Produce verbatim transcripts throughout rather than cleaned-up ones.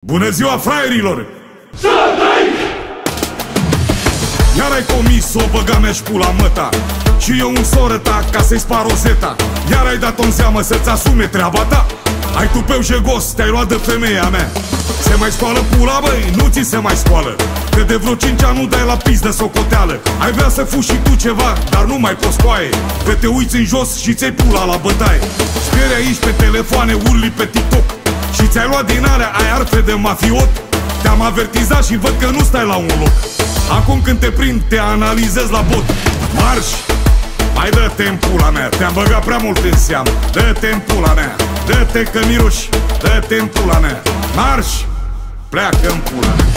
Bună ziua, fraierilor! Iar ai comis o băga mea-și pula măta și eu un soră ta ca să-i spar rozeta. Iar ai dat-o în seamă să-ți asume treaba ta. Ai tupeu jegos, te-ai luat de femeia mea. Se mai scoală pula, băi? Nu ți se mai scoală, că de vreo cinci ani nu dai la pis de socoteală. Ai vrea să fugi și tu ceva, dar nu mai poți, coaie, că te uiți în jos și ți-ai pula la bătaie. Speri aici pe telefoane, urli pe TikTok și ți-ai luat din alea, ai arfe de mafiot. Te-am avertizat și văd că nu stai la un loc. Acum când te prind, te analizez la bot. Marș! Mai dă-te în pula mea, te-am băgat prea mult în seamă. Dă-te în pula mea, dă-te că miroși, dă-te în pula mea. Marș! Pleacă în pula mea.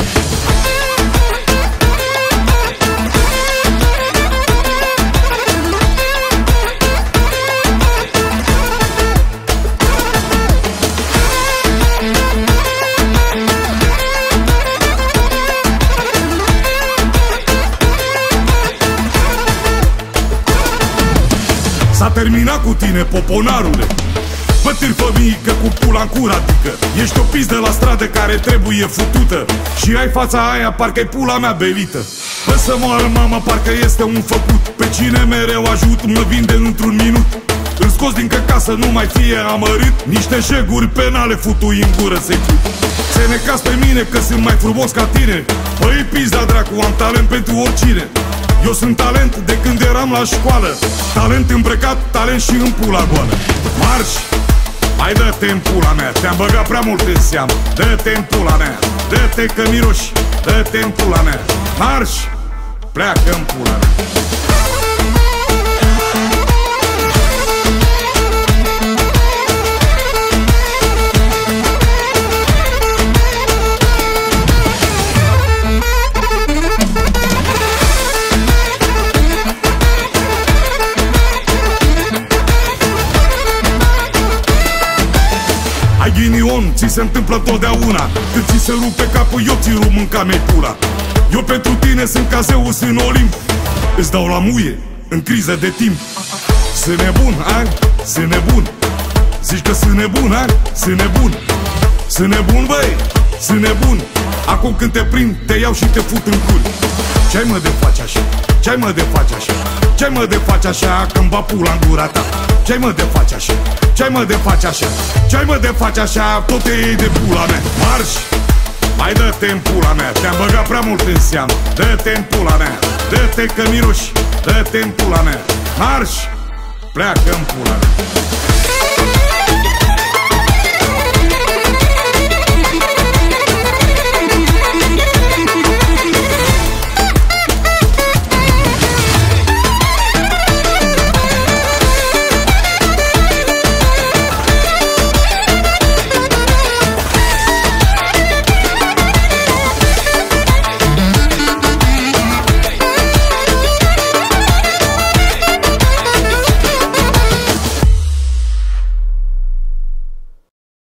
S-a terminat cu tine, poponarule. Bă, tirfă mică cu pula în cur, adică ești o pizdă la stradă care trebuie futută și ai fața aia, parcă-i pula mea belită. Bă, să moară mama, parcă este un făcut. Pe cine mereu ajut, mă vinde într-un minut. Îl scos din căcasă, nu mai fie amărât. Niște jeguri penale futui în gură să-i fut. Se necas pe mine că sunt mai frumos ca tine. Băi, pizda dracu, am talent pentru oricine. Eu sunt talent de când eram la școală. Talent îmbrăcat, talent și în pula goală. Marș! Mai dă-te în pula mea, te-am băgat prea mult în seamă. Dă-te în pula mea, dă-te că miroși, dă-te în pula mea. Marș! Pleacă în pula mea. Ai ghinion, ți se întâmplă totdeauna. Când ți se rupe capul, eu ți rup mânca-mi pula. Eu pentru tine sunt ca Zeus în Olimp. Îți dau la muie, în criză de timp. Sunt nebun, ai? Sunt nebun. Zici că sunt nebun, ai? Sunt nebun. Sunt nebun, băi? Sunt nebun. Acum când te prind, te iau și te fut în cur. Ce-ai mă de faci așa? Ce-ai mă de faci așa? Ce-ai mă de faci așa când va pula în gura ta? Ce-ai mă de faci așa? Ce-ai mă de faci așa? Ce-ai mă de faci așa? Tot te iei de pula mea. Marș! Mai dă-te în pula mea, te-am băgat prea mult în seamă. Dă-te în pula mea, dă-te că miroși, dă-te în pula mea. Marș! Pleacă în pula mea.